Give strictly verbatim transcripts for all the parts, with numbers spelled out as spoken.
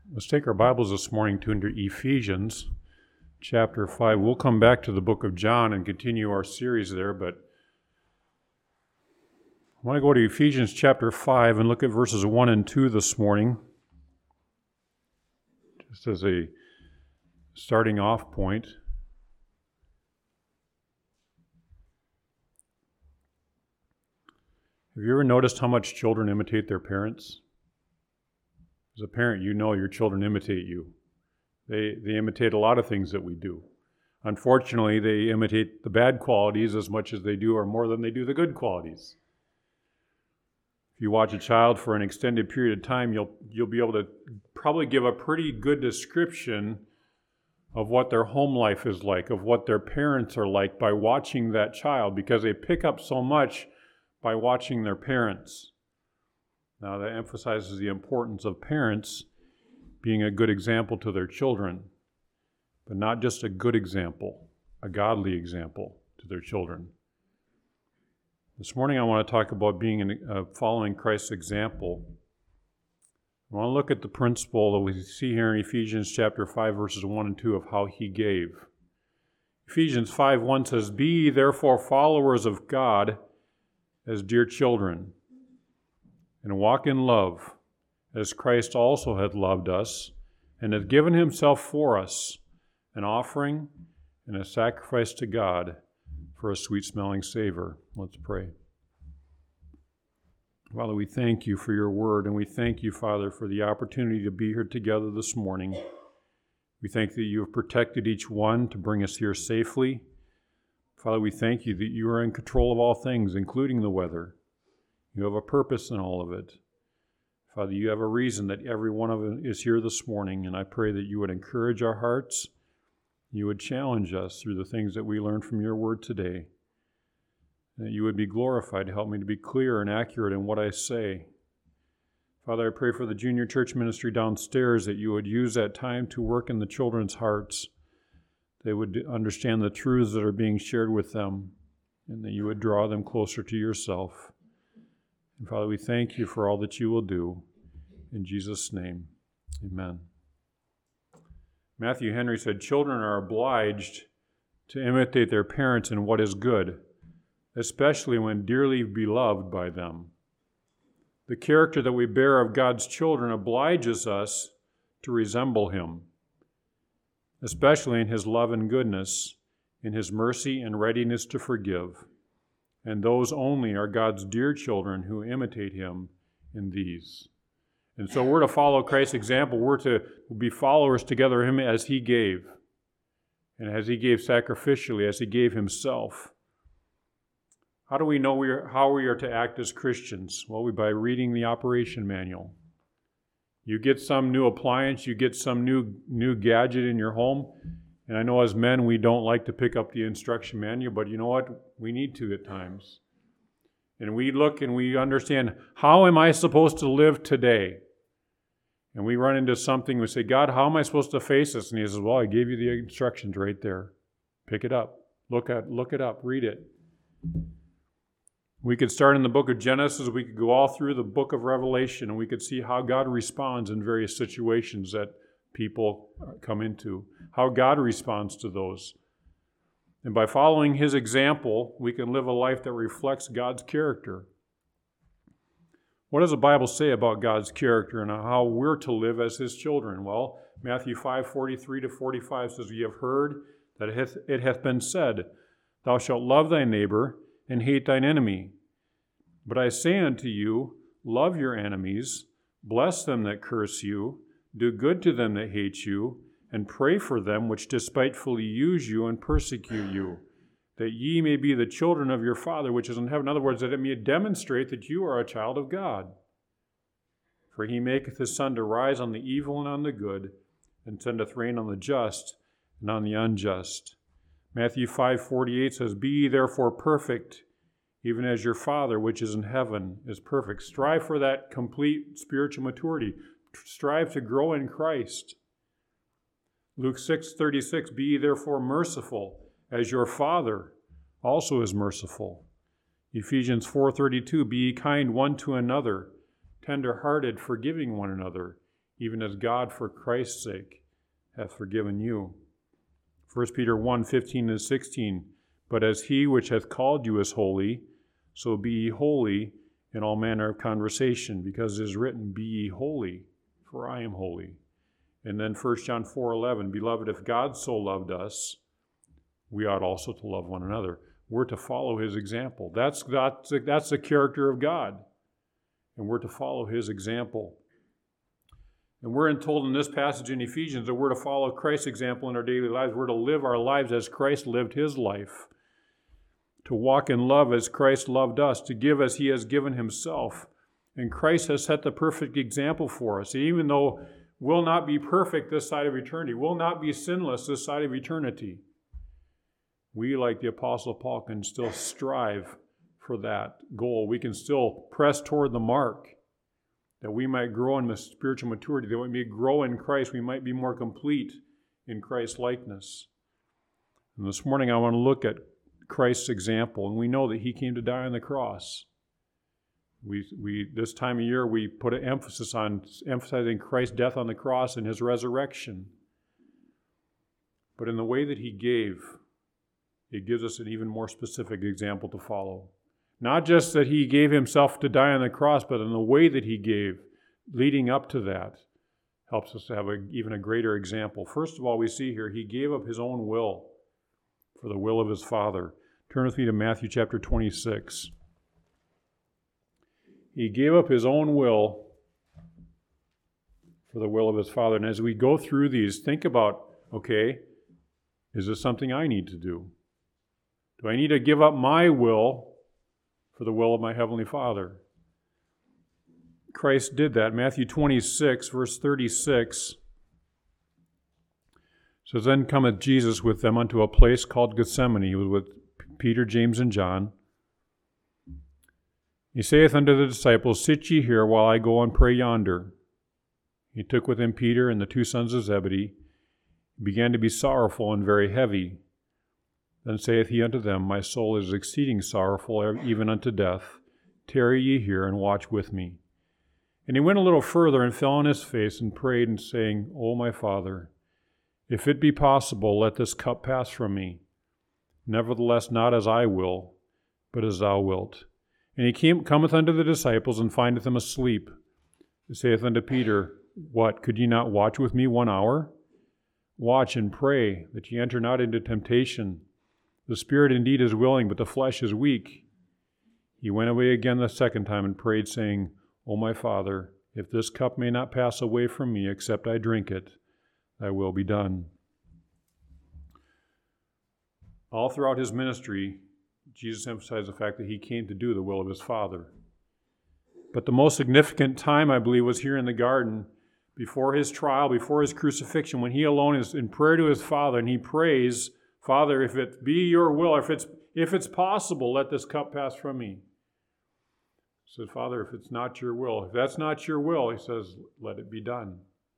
Let's take our Bibles this morning to into Ephesians chapter five. We'll come back to the book of John and continue our series there, but I want to go to Ephesians chapter five and look at verses one and two this morning, just as a starting off point. Have you ever noticed how much children imitate their parents? As a parent, you know your children imitate you. They they imitate a lot of things that we do. Unfortunately, they imitate the bad qualities as much as they do or more than they do the good qualities. If you watch a child for an extended period of time, you'll you'll be able to probably give a pretty good description of what their home life is like, of what their parents are like by watching that child, because they pick up so much by watching their parents. Now, that emphasizes the importance of parents being a good example to their children, but not just a good example, a godly example to their children. This morning, I want to talk about being in, uh, following Christ's example. I want to look at the principle that we see here in Ephesians chapter five, verses one and two of how he gave. Ephesians five one says, "Be ye therefore followers of God as dear children, and walk in love, as Christ also hath loved us, and hath given himself for us, an offering and a sacrifice to God for a sweet-smelling savor." Let's pray. Father, we thank you for your word, and we thank you, Father, for the opportunity to be here together this morning. We thank that you have protected each one to bring us here safely. Father, we thank you that you are in control of all things, including the weather. You have a purpose in all of it. Father, you have a reason that every one of us is here this morning, and I pray that you would encourage our hearts, you would challenge us through the things that we learned from your word today, and that you would be glorified to help me to be clear and accurate in what I say. Father, I pray for the junior church ministry downstairs that you would use that time to work in the children's hearts. They would understand the truths that are being shared with them, and that you would draw them closer to yourself. And Father, we thank you for all that you will do. In Jesus' name, amen. Matthew Henry said, "Children are obliged to imitate their parents in what is good, especially when dearly beloved by them. The character that we bear of God's children obliges us to resemble him, especially in his love and goodness, in his mercy and readiness to forgive. And those only are God's dear children who imitate him in these." And so we're to follow Christ's example. We're to be followers together of him as he gave, and as he gave sacrificially, as he gave himself. How do we know we are, how we are to act as Christians? Well, we by reading the operation manual. You get some new appliance, you get some new new gadget in your home, and I know as men we don't like to pick up the instruction manual, but you know what? We need to at times. And we look and we understand, how am I supposed to live today? And we run into something, we say, "God, how am I supposed to face this?" And he says, "Well, I gave you the instructions right there. Pick it up. Look at, look it up. Read it." We could start in the book of Genesis. We could go all through the book of Revelation, and we could see how God responds in various situations that people come into, how God responds to those. And by following his example, we can live a life that reflects God's character. What does the Bible say about God's character and how we're to live as his children? Well, Matthew five forty-three to forty-five says, "Ye have heard that it hath, it hath been said, Thou shalt love thy neighbor and hate thine enemy. But I say unto you, love your enemies, bless them that curse you, do good to them that hate you, and pray for them which despitefully use you and persecute you, that ye may be the children of your Father which is in heaven." In other words, that it may demonstrate that you are a child of God. "For he maketh his sun to rise on the evil and on the good, and sendeth rain on the just and on the unjust." Matthew five forty-eight says, "Be ye therefore perfect, even as your Father which is in heaven is perfect." Strive for that complete spiritual maturity. Strive to grow in Christ. Luke six thirty-six, "Be ye therefore merciful, as your Father also is merciful." Ephesians four thirty-two, "Be ye kind one to another, tender-hearted, forgiving one another, even as God for Christ's sake hath forgiven you. First Peter one, fifteen and sixteen, but as he which hath called you is holy, so be ye holy in all manner of conversation, because it is written, be ye holy, for I am holy. And then First John four, eleven, beloved, if God so loved us, we ought also to love one another. We're to follow his example. That's, that's, that's the character of God. And we're to follow his example. And we're told in this passage in Ephesians that we're to follow Christ's example in our daily lives. We're to live our lives as Christ lived his life, to walk in love as Christ loved us, to give as he has given himself. And Christ has set the perfect example for us. Even though we'll not be perfect this side of eternity, we'll not be sinless this side of eternity, we, like the Apostle Paul, can still strive for that goal. We can still press toward the mark, that we might grow in the spiritual maturity, that we may grow in Christ, we might be more complete in Christ's likeness. And this morning I want to look at Christ's example, and we know that he came to die on the cross. We, we this time of year we put an emphasis on emphasizing Christ's death on the cross and his resurrection. But in the way that he gave, it gives us an even more specific example to follow. Not just that he gave himself to die on the cross, but in the way that he gave, leading up to that, helps us to have a, even a greater example. First of all, we see here, he gave up his own will for the will of his Father. Turn with me to Matthew chapter twenty-six. He gave up his own will for the will of his Father. And as we go through these, think about, okay, is this something I need to do? Do I need to give up my will for the will of my Heavenly Father? Christ did that. Matthew twenty-six, verse thirty-six says, then cometh Jesus with them unto a place called Gethsemane. He was with Peter, James, and John. He saith unto the disciples, sit ye here while I go and pray yonder. He took with him Peter and the two sons of Zebedee. He began to be sorrowful and very heavy. Then saith he unto them, my soul is exceeding sorrowful, even unto death. Tarry ye here and watch with me. And he went a little further and fell on his face and prayed, and saying, O my Father, if it be possible, let this cup pass from me. Nevertheless, not as I will, but as thou wilt. And he came, cometh unto the disciples, and findeth them asleep. He saith unto Peter, what, could ye not watch with me one hour? Watch and pray, that ye enter not into temptation. The spirit indeed is willing, but the flesh is weak. He went away again the second time and prayed, saying, O my Father, if this cup may not pass away from me, except I drink it, thy will be done. All throughout his ministry, Jesus emphasized the fact that he came to do the will of his Father. But the most significant time, I believe, was here in the garden, before his trial, before his crucifixion, when he alone is in prayer to his Father, and he prays, Father, if it be your will, if it's if it's possible, let this cup pass from me. He said, Father, if it's not your will, if that's not your will, he says, let it be done.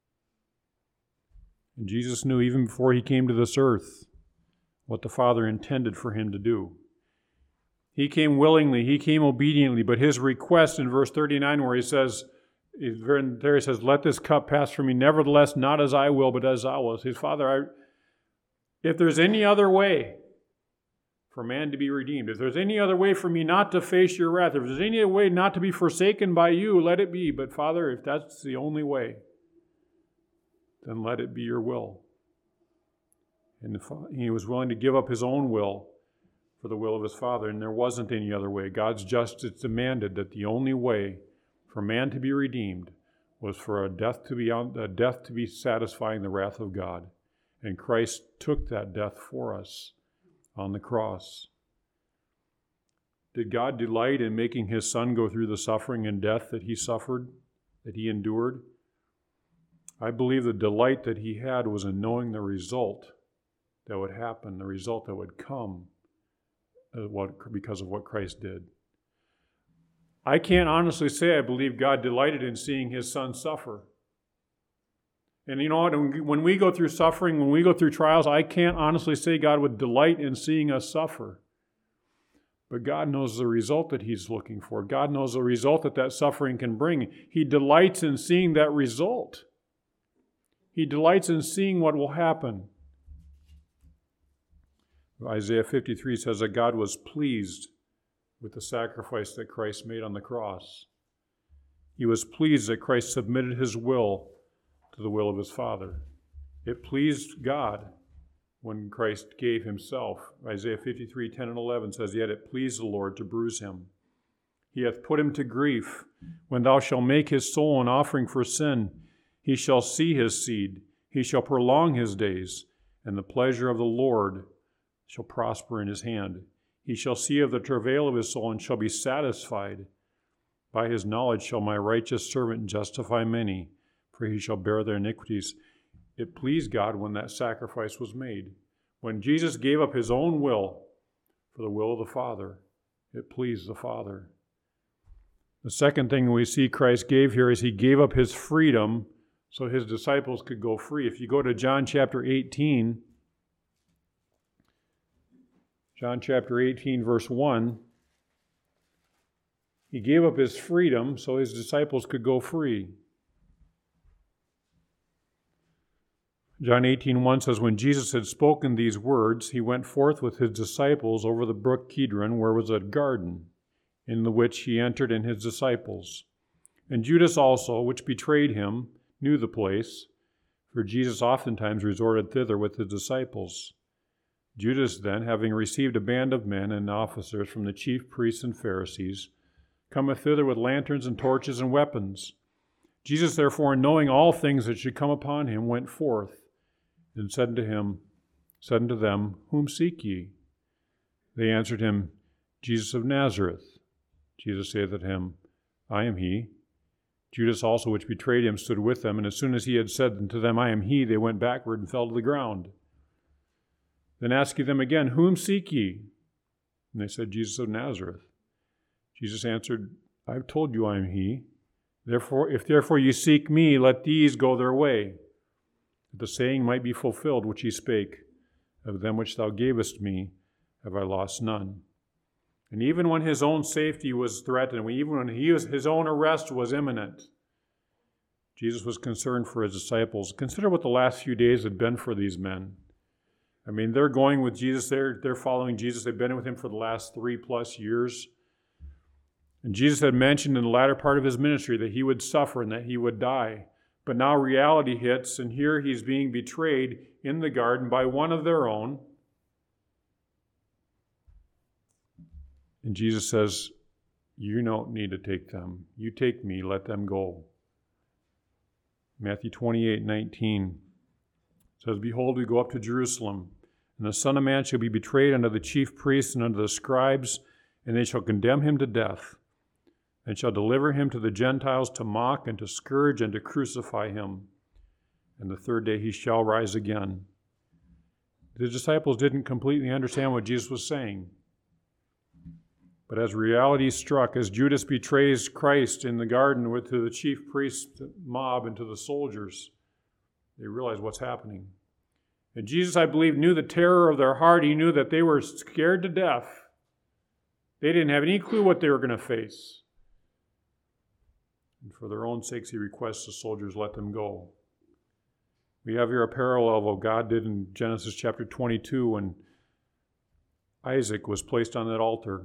And Jesus knew even before he came to this earth what the Father intended for him to do. He came willingly, he came obediently, but his request in verse thirty-nine where he says, there he says, let this cup pass from me, nevertheless, not as I will, but as thou wilt. He says, Father, I, if there's any other way for man to be redeemed, if there's any other way for me not to face your wrath, if there's any way not to be forsaken by you, let it be. But Father, if that's the only way, then let it be your will. And he was willing to give up his own will for the will of his Father, and there wasn't any other way. God's justice demanded that the only way for man to be redeemed was for a death to be on, a death to be satisfying the wrath of God. And Christ took that death for us on the cross. Did God delight in making his Son go through the suffering and death that he suffered, that he endured? I believe the delight that he had was in knowing the result that would happen, the result that would come because of what Christ did. I can't honestly say I believe God delighted in seeing his Son suffer. And you know what? When we go through suffering, when we go through trials, I can't honestly say God would delight in seeing us suffer. But God knows the result that he's looking for. God knows the result that that suffering can bring. He delights in seeing that result. He delights in seeing what will happen. Isaiah fifty-three says that God was pleased with the sacrifice that Christ made on the cross. He was pleased that Christ submitted his will to the will of his Father. It pleased God when Christ gave himself. Isaiah fifty-three, ten and eleven says, Yet it pleased the Lord to bruise him. He hath put him to grief. When thou shalt make his soul an offering for sin, he shall see his seed. He shall prolong his days, and the pleasure of the Lord shall prosper in his hand. He shall see of the travail of his soul, and shall be satisfied. By his knowledge shall my righteous servant justify many, for he shall bear their iniquities. It pleased God when that sacrifice was made. When Jesus gave up his own will for the will of the Father, it pleased the Father. The second thing we see Christ gave here is he gave up his freedom so his disciples could go free. If you go to John chapter eighteen, John chapter eighteen, verse one, he gave up his freedom so his disciples could go free. John eighteen, one says, When Jesus had spoken these words, he went forth with his disciples over the brook Kidron, where was a garden, in the which he entered and his disciples. And Judas also, which betrayed him, knew the place, for Jesus oftentimes resorted thither with his disciples. Judas then, having received a band of men and officers from the chief priests and Pharisees, cometh thither with lanterns and torches and weapons. Jesus therefore, knowing all things that should come upon him, went forth, and said unto him, said unto them, Whom seek ye? They answered him, Jesus of Nazareth. Jesus saith unto him, I am he. Judas also, which betrayed him, stood with them, and as soon as he had said unto them, I am he, they went backward and fell to the ground. Then asked he them again, Whom seek ye? And they said, Jesus of Nazareth. Jesus answered, I have told you I am he. Therefore, if therefore you seek me, let these go their way, that the saying might be fulfilled which he spake, Of them which thou gavest me have I lost none. And even when his own safety was threatened, even when he was, his own arrest was imminent, Jesus was concerned for his disciples. Consider what the last few days had been for these men. I mean, they're going with Jesus. They're, they're following Jesus. They've been with him for the last three plus years. And Jesus had mentioned in the latter part of his ministry that he would suffer and that he would die. But now reality hits, and here he's being betrayed in the garden by one of their own. And Jesus says, you don't need to take them. You take me, let them go. Matthew twenty-eight, nineteen says, Behold, we go up to Jerusalem, and the Son of Man shall be betrayed unto the chief priests and unto the scribes, and they shall condemn him to death, and shall deliver him to the Gentiles to mock and to scourge and to crucify him. And the third day he shall rise again. The disciples didn't completely understand what Jesus was saying. But as reality struck, as Judas betrays Christ in the garden with to the chief priest mob and to the soldiers, they realized what's happening. And Jesus, I believe, knew the terror of their heart. He knew that they were scared to death. They didn't have any clue what they were going to face. And for their own sakes, he requests the soldiers let them go. We have here a parallel of what God did in Genesis chapter twenty-two when Isaac was placed on that altar.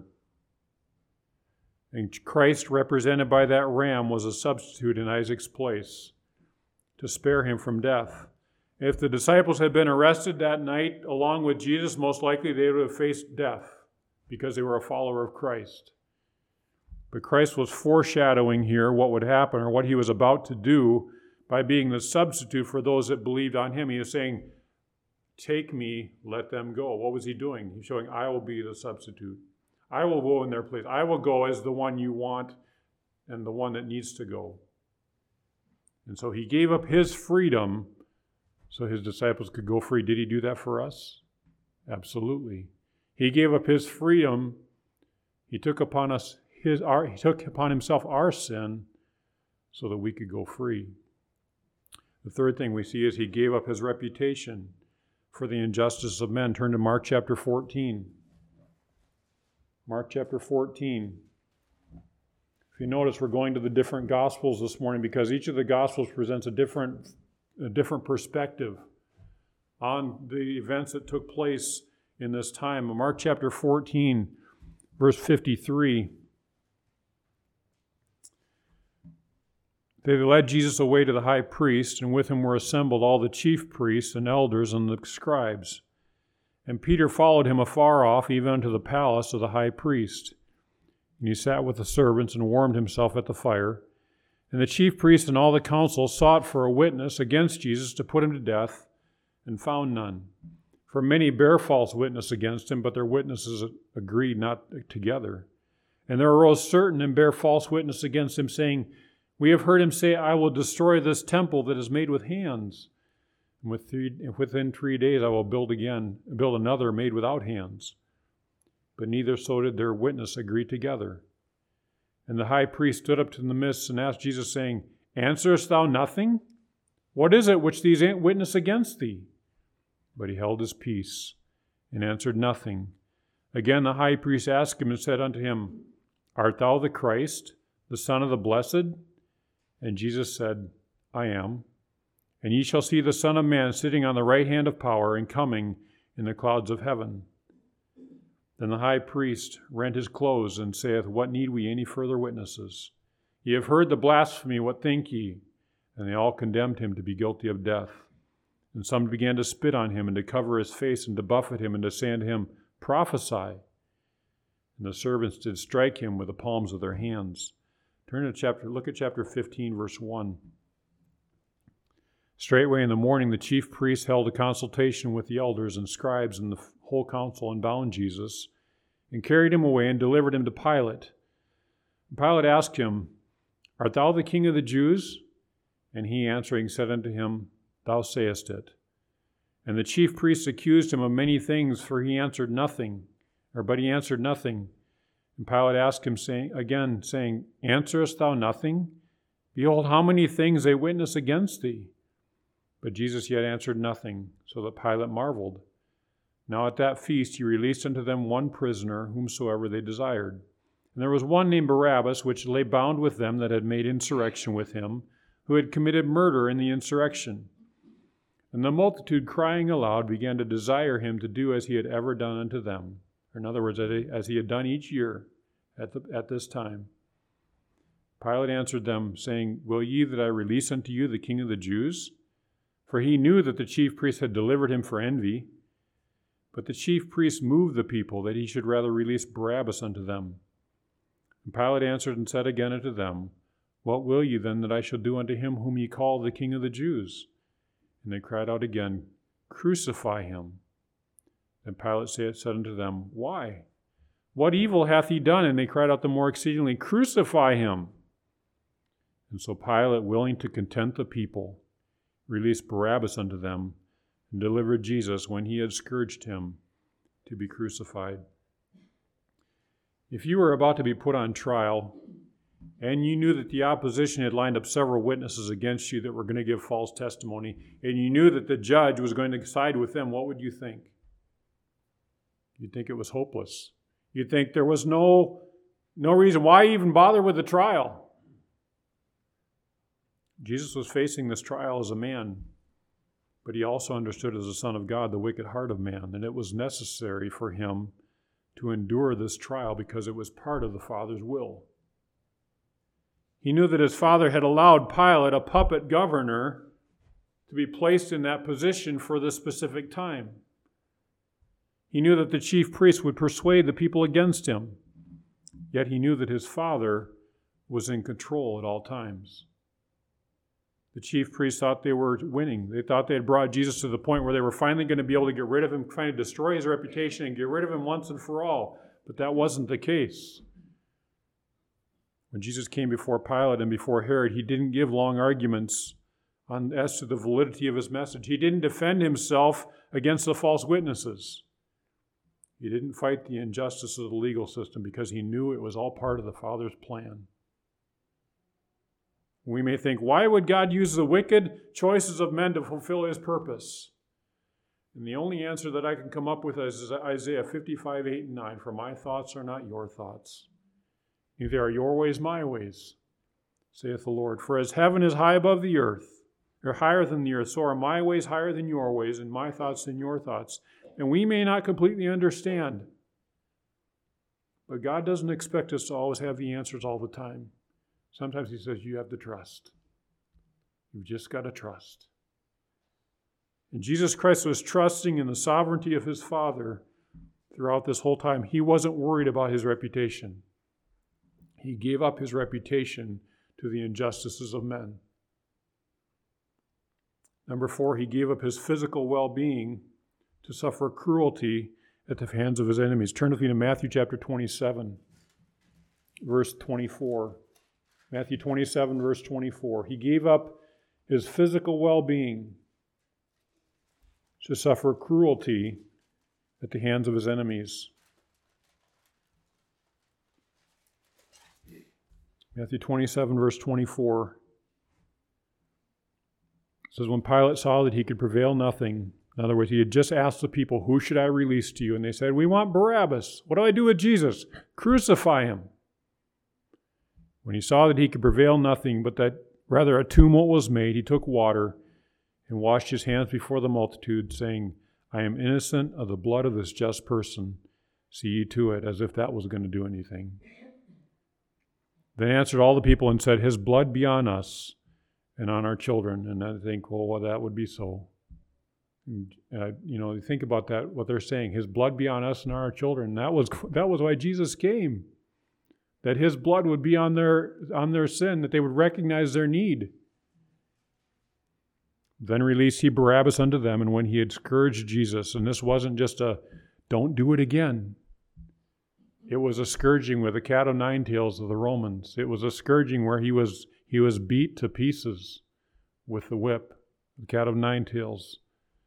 And Christ, represented by that ram, was a substitute in Isaac's place to spare him from death. If the disciples had been arrested that night along with Jesus, most likely they would have faced death because they were a follower of Christ. But Christ was foreshadowing here what would happen or what he was about to do by being the substitute for those that believed on him. He was saying, take me, let them go. What was he doing? He's showing, I will be the substitute. I will go in their place. I will go as the one you want and the one that needs to go. And so he gave up his freedom so his disciples could go free. Did he do that for us? Absolutely. He gave up his freedom. He took upon us his our, he took upon himself our sin so that we could go free. The third thing we see is he gave up his reputation for the injustice of men. Turn to Mark chapter fourteen. Mark chapter fourteen. If you notice, we're going to the different Gospels this morning because each of the Gospels presents a different a different perspective on the events that took place in this time. Mark chapter fourteen, verse fifty-three. They led Jesus away to the high priest, and with him were assembled all the chief priests and elders and the scribes. And Peter followed him afar off, even unto the palace of the high priest. And he sat with the servants and warmed himself at the fire. And the chief priests and all the council sought for a witness against Jesus to put him to death, and found none. For many bare false witness against him, but their witnesses agreed not together. And there arose certain and bare false witness against him, saying, We have heard him say, I will destroy this temple that is made with hands. And with three, within three days I will build again, build another made without hands. But neither so did their witness agree together. And the high priest stood up to the midst and asked Jesus, saying, Answerest thou nothing? What is it which these witness against thee? But he held his peace and answered nothing. Again the high priest asked him and said unto him, Art thou the Christ, the Son of the Blessed? And Jesus said, I am. And ye shall see the Son of Man sitting on the right hand of power and coming in the clouds of heaven. Then the high priest rent his clothes and saith, What need we any further witnesses? Ye have heard the blasphemy, what think ye? And they all condemned him to be guilty of death. And some began to spit on him and to cover his face and to buffet him and to say unto him, Prophesy. And the servants did strike him with the palms of their hands. Turn to chapter, look at chapter fifteen, verse one. Straightway in the morning the chief priests held a consultation with the elders and scribes and the whole council, and bound Jesus, and carried him away and delivered him to Pilate. And Pilate asked him, Art thou the king of the Jews? And he answering said unto him, Thou sayest it. And the chief priests accused him of many things, for he answered nothing, or but he answered nothing. And Pilate asked him saying, again, saying, Answerest thou nothing? Behold, how many things they witness against thee. But Jesus yet answered nothing, so that Pilate marveled. Now at that feast he released unto them one prisoner, whomsoever they desired. And there was one named Barabbas, which lay bound with them that had made insurrection with him, who had committed murder in the insurrection. And the multitude, crying aloud, began to desire him to do as he had ever done unto them. Or in other words, as he had done each year at, the, at this time. Pilate answered them, saying, Will ye that I release unto you the King of the Jews? For he knew that the chief priests had delivered him for envy. But the chief priests moved the people, that he should rather release Barabbas unto them. And Pilate answered and said again unto them, What will ye then that I shall do unto him whom ye call the King of the Jews? And they cried out again, Crucify him. Then Pilate said unto them, Why? What evil hath he done? And they cried out the more exceedingly, Crucify him. And so Pilate, willing to content the people, released Barabbas unto them, and delivered Jesus, when he had scourged him, to be crucified. If you were about to be put on trial, and you knew that the opposition had lined up several witnesses against you that were going to give false testimony, and you knew that the judge was going to side with them, what would you think? You'd think it was hopeless. You'd think there was no, no reason. Why even bother with the trial? Jesus was facing this trial as a man, but he also understood as a son of God the wicked heart of man, and it was necessary for him to endure this trial because it was part of the Father's will. He knew that his Father had allowed Pilate, a puppet governor, to be placed in that position for this specific time. He knew that the chief priests would persuade the people against him, yet he knew that his Father was in control at all times. The chief priests thought they were winning. They thought they had brought Jesus to the point where they were finally going to be able to get rid of him, trying to destroy his reputation and get rid of him once and for all. But that wasn't the case. When Jesus came before Pilate and before Herod, he didn't give long arguments on, as to the validity of his message. He didn't defend himself against the false witnesses. He didn't fight the injustice of the legal system because he knew it was all part of the Father's plan. We may think, why would God use the wicked choices of men to fulfill his purpose? And the only answer that I can come up with is Isaiah fifty-five, eight, and nine. For my thoughts are not your thoughts. Neither are your ways my ways, saith the Lord. For as heaven is high above the earth, They're higher than the earth. So are my ways higher than your ways, and my thoughts than your thoughts. And we may not completely understand. But God doesn't expect us to always have the answers all the time. Sometimes he says, you have to trust. You've just got to trust. And Jesus Christ was trusting in the sovereignty of his Father throughout this whole time. He wasn't worried about his reputation. He gave up his reputation to the injustices of men. Number four, he gave up his physical well-being to suffer cruelty at the hands of his enemies. Turn with me to Matthew chapter twenty-seven, verse twenty-four. Matthew twenty-seven, verse twenty-four. He gave up his physical well-being to suffer cruelty at the hands of his enemies. Matthew twenty-seven, verse twenty-four. It says, when Pilate saw that he could prevail nothing, in other words, he had just asked the people, who should I release to you? And they said, we want Barabbas. What do I do with Jesus? Crucify him. When he saw that he could prevail nothing, but that rather a tumult was made, he took water and washed his hands before the multitude, saying, I am innocent of the blood of this just person. See ye to it, as if that was going to do anything. Then answered all the people and said, his blood be on us and on our children. And I think, well, well that would be so. And, uh, you know, you think about that, what they're saying, his blood be on us and on our children. That was that was why Jesus came. That his blood would be on their on their sin, that they would recognize their need. Then released he Barabbas unto them, and when he had scourged Jesus, and this wasn't just a, don't do it again. It was a scourging with a cat o' nine tails of the Romans. It was a scourging where he was he was beat to pieces with the whip, the cat of nine tails.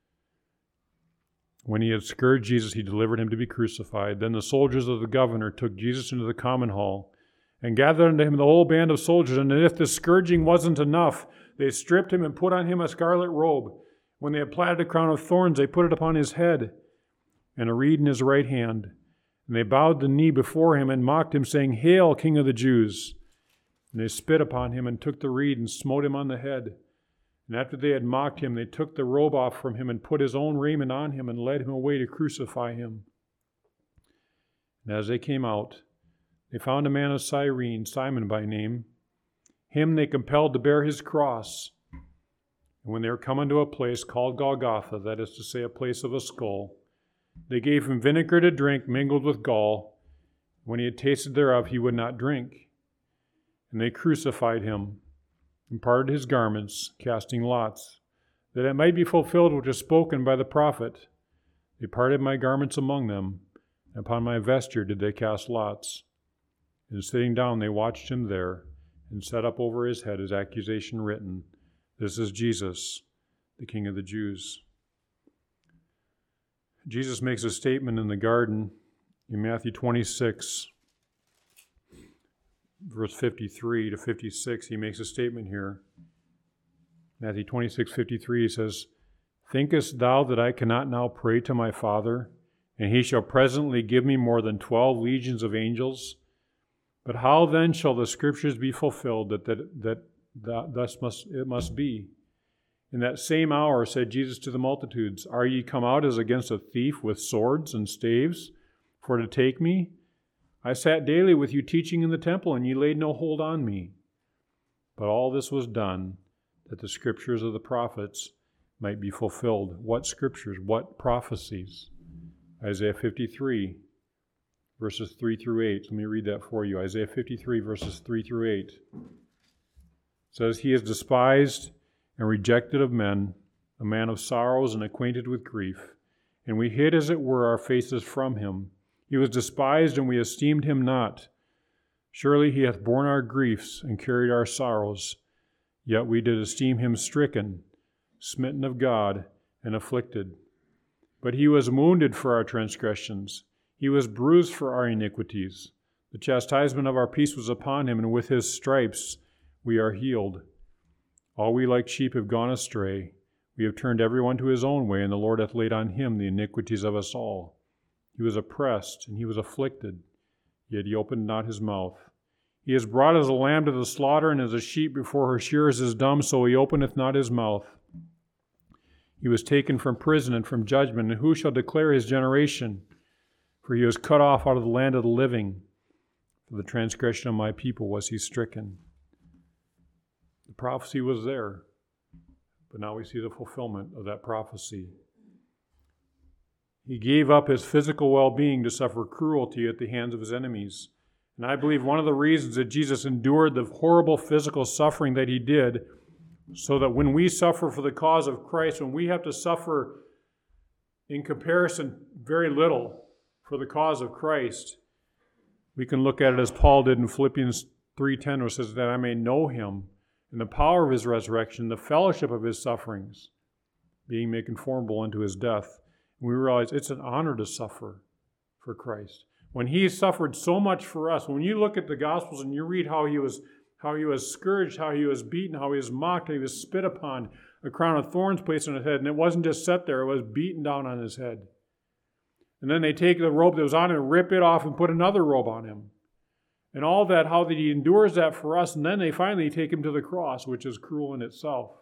When he had scourged Jesus, he delivered him to be crucified. Then the soldiers of the governor took Jesus into the common hall and gathered unto him the whole band of soldiers. And if the scourging wasn't enough, they stripped him and put on him a scarlet robe. When they had platted a crown of thorns, they put it upon his head and a reed in his right hand. And they bowed the knee before him and mocked him, saying, Hail, King of the Jews! And they spit upon him and took the reed and smote him on the head. And after they had mocked him, they took the robe off from him and put his own raiment on him and led him away to crucify him. And as they came out, they found a man of Cyrene, Simon by name. Him they compelled to bear his cross. And when they were come unto a place called Golgotha, that is to say, a place of a skull, they gave him vinegar to drink mingled with gall. When he had tasted thereof, he would not drink. And they crucified him, and parted his garments, casting lots, that it might be fulfilled which is spoken by the prophet. They parted my garments among them, and upon my vesture did they cast lots. And sitting down they watched him there, and set up over his head his accusation written, This is Jesus, the King of the Jews. Jesus makes a statement in the garden in Matthew twenty-six, verse fifty-three to fifty-six. He makes a statement here. Matthew twenty-six, fifty-three, he says, Thinkest thou that I cannot now pray to my Father, and he shall presently give me more than twelve legions of angels? But how then shall the Scriptures be fulfilled that that, that, that thus must it must be? In that same hour said Jesus to the multitudes, Are ye come out as against a thief with swords and staves, for to take me? I sat daily with you teaching in the temple, and ye laid no hold on me. But all this was done, that the Scriptures of the prophets might be fulfilled. What Scriptures? What prophecies? Isaiah fifty-three, verses three through eight. Let me read that for you. Isaiah fifty-three, verses three through eight. It says, He is despised and rejected of men, a man of sorrows and acquainted with grief. And we hid, as it were, our faces from him. He was despised, and we esteemed him not. Surely he hath borne our griefs and carried our sorrows. Yet we did esteem him stricken, smitten of God, and afflicted. But he was wounded for our transgressions. He was bruised for our iniquities. The chastisement of our peace was upon him, and with his stripes we are healed. All we like sheep have gone astray. We have turned every one to his own way, and the Lord hath laid on him the iniquities of us all. He was oppressed, and he was afflicted, yet he opened not his mouth. He is brought as a lamb to the slaughter, and as a sheep before her shearers is dumb, so he openeth not his mouth. He was taken from prison and from judgment, and who shall declare his generation? For he was cut off out of the land of the living. For the transgression of my people was he stricken. The prophecy was there, but now we see the fulfillment of that prophecy. He gave up his physical well-being to suffer cruelty at the hands of his enemies. And I believe one of the reasons that Jesus endured the horrible physical suffering that he did, so that when we suffer for the cause of Christ, when we have to suffer in comparison very little for the cause of Christ, we can look at it as Paul did in Philippians three ten, which says that I may know him and the power of his resurrection, the fellowship of his sufferings, being made conformable unto his death. And we realize it's an honor to suffer for Christ. When he suffered so much for us, when you look at the Gospels and you read how he was how he was scourged, how he was beaten, how he was mocked, how he was spit upon, a crown of thorns placed on his head, and it wasn't just set there, it was beaten down on his head. And then they take the robe that was on him and rip it off and put another robe on him. And all that, how that he endures that for us, and then they finally take him to the cross, which is cruel in itself.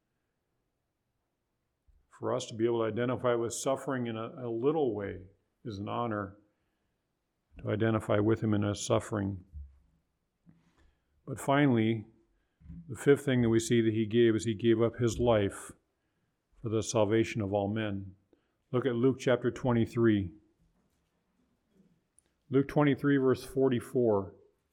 For us to be able to identify with suffering in a, a little way is an honor, to identify with him in his suffering. But finally, the fifth thing that we see that he gave is he gave up his life for the salvation of all men. Look at Luke chapter twenty-three. Luke twenty-three, verse forty-four.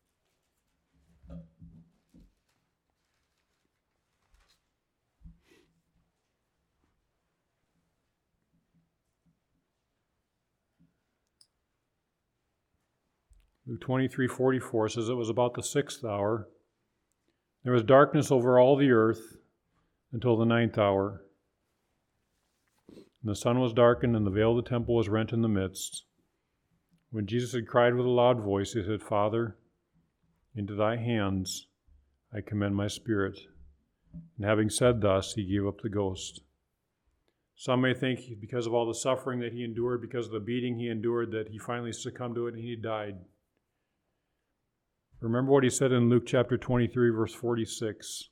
Luke twenty-three, forty-four says, it was about the sixth hour. There was darkness over all the earth until the ninth hour. And the sun was darkened, and the veil of the temple was rent in the midst. When Jesus had cried with a loud voice, he said, Father, into thy hands I commend my spirit. And having said thus, he gave up the ghost. Some may think because of all the suffering that he endured, because of the beating he endured, that he finally succumbed to it and he died. Remember what he said in Luke chapter twenty-three, verse forty-six.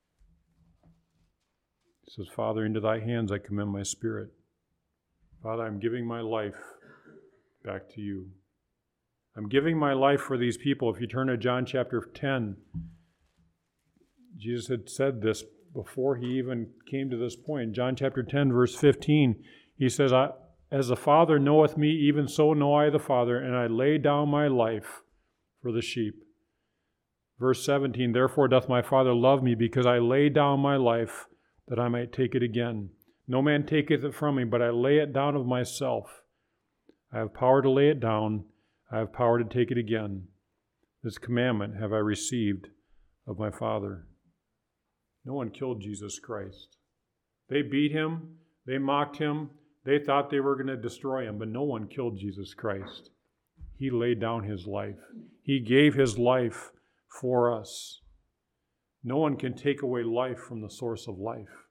He says, Father, into thy hands I commend my spirit. Father, I'm giving my life back to you. I'm giving my life for these people. If you turn to John chapter ten, Jesus had said this before he even came to this point. John chapter ten, verse fifteen, he says, I, as the Father knoweth me, even so know I the Father, and I lay down my life for the sheep. Verse seventeen, therefore doth my Father love me, because I lay down my life, that I might take it again. No man taketh it from me, but I lay it down of myself. I have power to lay it down. I have power to take it again. This commandment have I received of my Father. No one killed Jesus Christ. They beat him. They mocked him. They thought they were going to destroy him, but no one killed Jesus Christ. He laid down his life. He gave his life for us. No one can take away life from the source of life.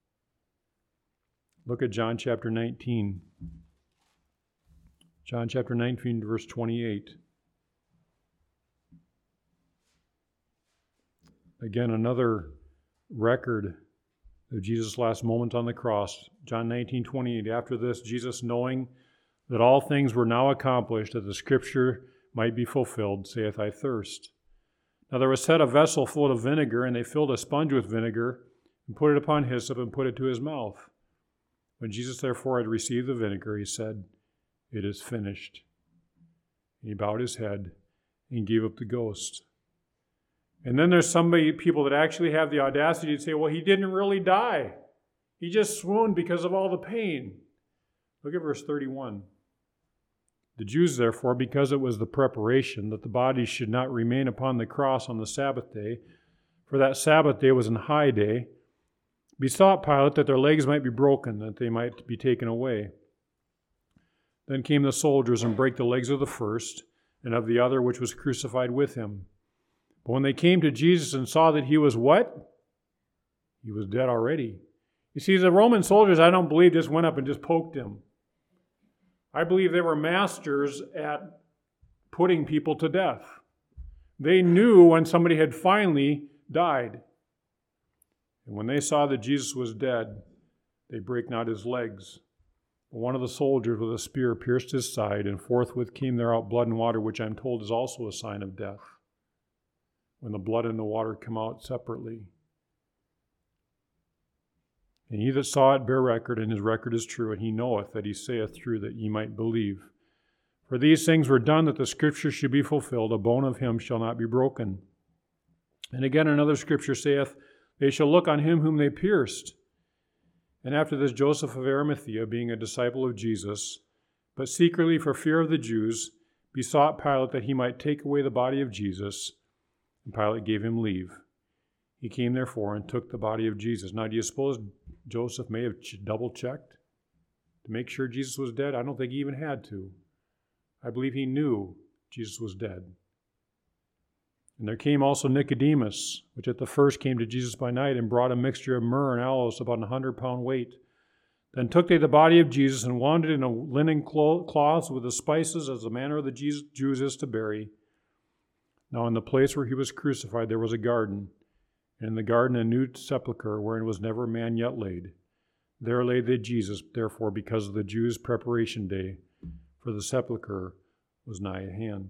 Look at John chapter nineteen. John chapter nineteen, verse twenty-eight. Again, another record of Jesus' last moments on the cross. John nineteen, twenty-eight. After this, Jesus, knowing that all things were now accomplished, that the scripture might be fulfilled, saith, I thirst. Now there was set a vessel full of vinegar, and they filled a sponge with vinegar, and put it upon hyssop, and put it to his mouth. When Jesus therefore had received the vinegar, he said, it is finished. And he bowed his head and gave up the ghost. And then there's some people that actually have the audacity to say, well, he didn't really die. He just swooned because of all the pain. Look at verse thirty-one. The Jews, therefore, because it was the preparation that the body should not remain upon the cross on the Sabbath day, for that Sabbath day was an high day, besought Pilate that their legs might be broken, that they might be taken away. Then came the soldiers and brake the legs of the first, and of the other which was crucified with him. But when they came to Jesus and saw that he was what? He was dead already. You see, the Roman soldiers, I don't believe, just went up and just poked him. I believe they were masters at putting people to death. They knew when somebody had finally died. And when they saw that Jesus was dead, they brake not his legs. But one of the soldiers with a spear pierced his side, and forthwith came there out blood and water, which I'm told is also a sign of death, when the blood and the water come out separately. And he that saw it bear record, and his record is true, and he knoweth that he saith true, that ye might believe. For these things were done, that the scripture should be fulfilled, a bone of him shall not be broken. And again another scripture saith, they shall look on him whom they pierced. And after this Joseph of Arimathea, being a disciple of Jesus, but secretly for fear of the Jews, besought Pilate that he might take away the body of Jesus, and Pilate gave him leave. He came therefore and took the body of Jesus. Now, do you suppose Joseph may have double-checked to make sure Jesus was dead? I don't think he even had to. I believe he knew Jesus was dead. And there came also Nicodemus, which at the first came to Jesus by night, and brought a mixture of myrrh and aloes, about an hundred pound weight. Then took they the body of Jesus, and wound it in a linen cloths with the spices, as the manner of the Jews is to bury. Now in the place where he was crucified there was a garden, and in the garden a new sepulchre, wherein was never man yet laid. There lay they Jesus, therefore, because of the Jews' preparation day, for the sepulchre was nigh at hand.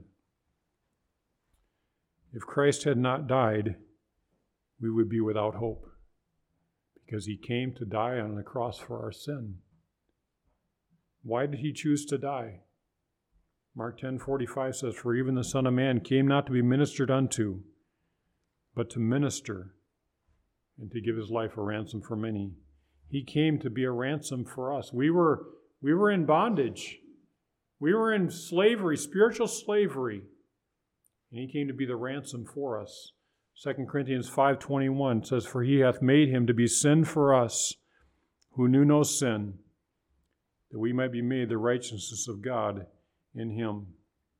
If Christ had not died, we would be without hope, because he came to die on the cross for our sin. Why did he choose to die? Mark ten forty-five says, for even the Son of Man came not to be ministered unto, but to minister, and to give his life a ransom for many. He came to be a ransom for us. We were, we were in bondage. We were in slavery, spiritual slavery. And he came to be the ransom for us. Second Corinthians five twenty-one says, for he hath made him to be sin for us, who knew no sin, that we might be made the righteousness of God in him.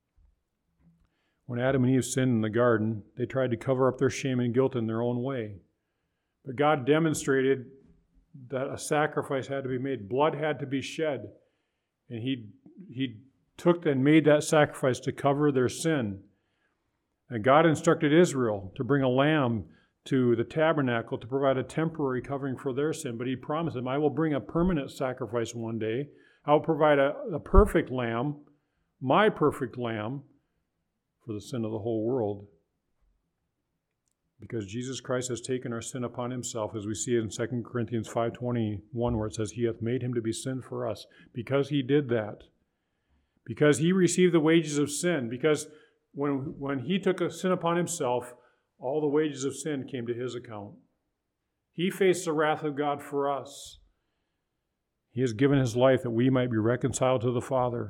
When Adam and Eve sinned in the garden, they tried to cover up their shame and guilt in their own way. But God demonstrated that a sacrifice had to be made. Blood had to be shed. And he, he took and made that sacrifice to cover their sin. And God instructed Israel to bring a lamb to the tabernacle to provide a temporary covering for their sin. But he promised them, I will bring a permanent sacrifice one day. I will provide a, a perfect lamb, my perfect lamb, for the sin of the whole world. Because Jesus Christ has taken our sin upon himself, as we see it in Second Corinthians five twenty-one, where it says, he hath made him to be sin for us. Because he did that. Because he received the wages of sin. Because when, when he took a sin upon himself, all the wages of sin came to his account. He faced the wrath of God for us. He has given his life that we might be reconciled to the Father.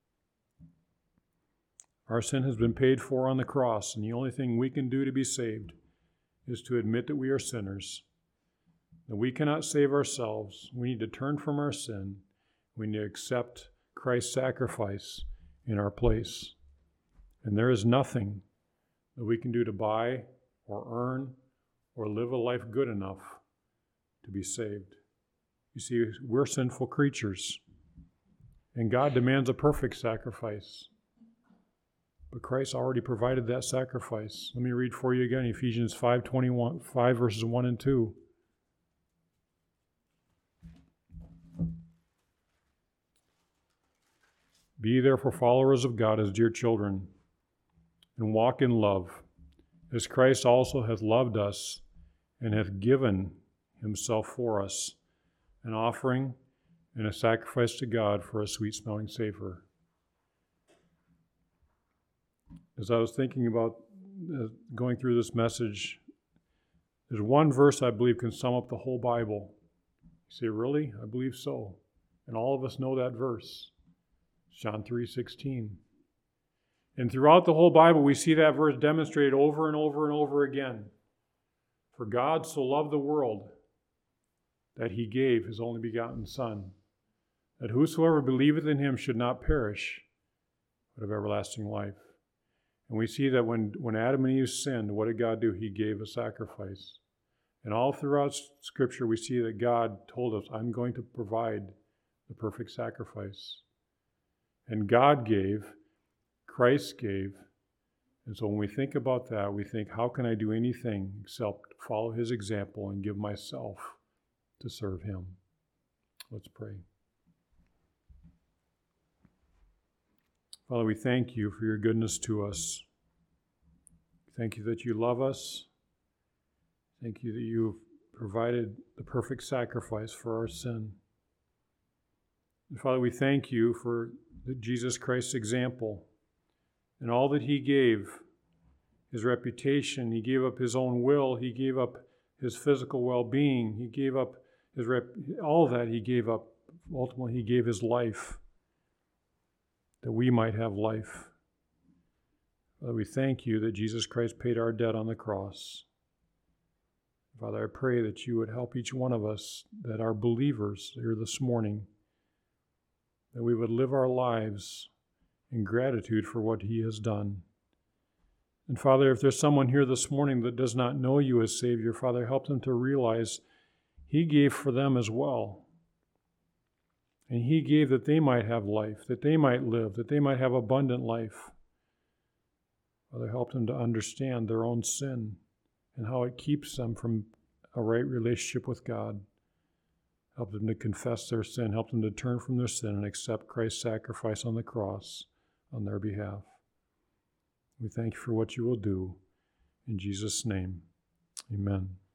Our sin has been paid for on the cross, and the only thing we can do to be saved is to admit that we are sinners, that we cannot save ourselves. We need to turn from our sin. We need to accept Christ's sacrifice in our place. And there is nothing that we can do to buy or earn or live a life good enough to be saved. You see, we're sinful creatures, and God demands a perfect sacrifice. But Christ already provided that sacrifice. Let me read for you again, Ephesians five twenty-one, five verses one and two. Be ye therefore followers of God as dear children, and walk in love, as Christ also hath loved us, and hath given himself for us, an offering and a sacrifice to God for a sweet-smelling savor. As I was thinking about uh, going through this message, there's one verse I believe can sum up the whole Bible. You say, really? I believe so. And all of us know that verse. John three sixteen. And throughout the whole Bible, we see that verse demonstrated over and over and over again. For God so loved the world that he gave his only begotten Son, that whosoever believeth in him should not perish, but have everlasting life. And we see that when, when Adam and Eve sinned, what did God do? He gave a sacrifice. And all throughout Scripture, we see that God told us, I'm going to provide the perfect sacrifice. And God gave, Christ gave, And so when we think about that, we think, how can I do anything except follow his example and give myself to serve him? Let's pray. Father, we thank you for your goodness to us. Thank you that you love us. Thank you that you've provided the perfect sacrifice for our sin. And Father, we thank you for Jesus Christ's example and all that he gave, his reputation. He gave up his own will. He gave up his physical well-being. He gave up his rep, all of that he gave up. Ultimately, he gave his life that we might have life. Father, we thank you that Jesus Christ paid our debt on the cross. Father, I pray that you would help each one of us that are believers here this morning, that we would live our lives in gratitude for what he has done. And Father, if there's someone here this morning that does not know you as Savior, Father, help them to realize he gave for them as well. And he gave that they might have life, that they might live, that they might have abundant life. Father, help them to understand their own sin and how it keeps them from a right relationship with God. Help them to confess their sin. Help them to turn from their sin and accept Christ's sacrifice on the cross on their behalf. We thank you for what you will do. In Jesus' name, amen.